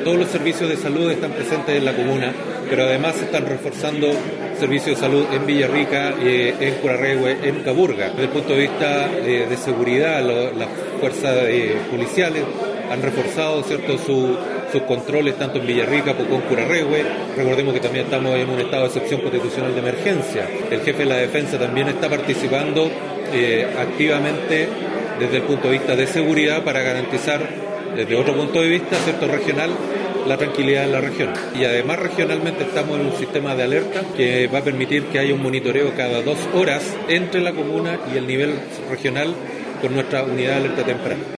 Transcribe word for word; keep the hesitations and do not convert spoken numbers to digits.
todos los servicios de salud están presentes en la comuna, pero además se están reforzando servicios de salud en Villarrica, eh, en Curarrehue, en Caburga. Desde el punto de vista eh, de seguridad, lo, las fuerzas eh, policiales han reforzado, ¿cierto?, su, sus controles tanto en Villarrica como en Curarrehue. Recordemos que también estamos en un estado de excepción constitucional de emergencia. El jefe de la defensa también está participando eh, activamente desde el punto de vista de seguridad para garantizar desde otro punto de vista, ¿cierto?, regional, la tranquilidad en la región. Y además regionalmente estamos en un sistema de alerta que va a permitir que haya un monitoreo cada dos horas entre la comuna y el nivel regional con nuestra unidad de alerta temprana.